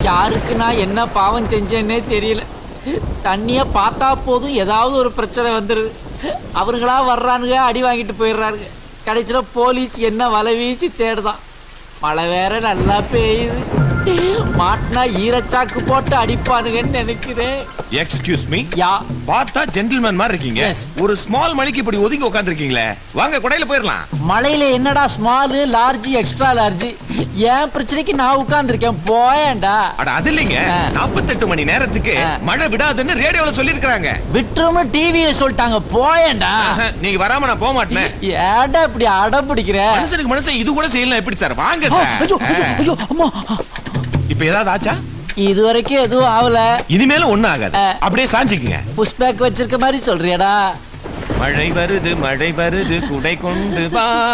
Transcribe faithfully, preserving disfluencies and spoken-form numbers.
யாருக்கு நான் என்ன பாவம் செஞ்சேன்னே தெரியல. தண்ணிய பார்த்தா போதும் ஏதாவது ஒரு பிரச்சனை வந்துருது. அவருங்களா வர்றானுங்க, அடி வாங்கிட்டு போயிடுறாருங்க. கடைசியில போலீஸ் என்ன வலை வீசி தேடுதான். மழை வேற நல்லா பெய்யுது. மாட்டினா ஈரச்சாக்கு போட்டு அடிப்பானுங்கன்னு நினைக்கிறேன். Excuse me. யா. பார்த்தா ஜென்டில்மேன் மாதிரி இருக்கீங்க. ஒரு ஸ்மால் மணிக்கு இப்படி ஒதுங்கி உட்கார்ந்திருக்கீங்களே, வாங்க குடையில போயிடலாம். மலையில என்னடா ஸ்மால், லார்ஜ், எக்ஸ்ட்ரா லார்ஜ்? ஏன் பிரச்சனைக்கு நான் உட்கார்ந்திருக்கேன், போயேன்டா. அட அது இல்லைங்க, நாற்பத்தெட்டு மணி நேரத்துக்கு மழை விடாதுன்னு ரேடியோல சொல்லிருக்காங்க. விட்டுரும்னு டிவியில சொல்லிட்டாங்க, போயேன்டா. நீங்க வராம நான் போக மாட்டேன். ஏன்டா இப்படி அடம் பிடிக்கிற? மனுஷனுக்கு மனுஷன் இது கூட செய்யலாம் எப்படி சார்? வாங்க சார். இப்ப ஏதாவது ஆச்சா? இது வரைக்கும் எதுவும் ஆகல. இனிமேலும் ஒண்ணும் ஆகாது. அப்படியே சாஞ்சிக்குங்க. புஷ் பேக் வச்சிருக்க மாதிரி சொல்றியடா. மழை வருது மழை வருது குடை கொண்டு வா.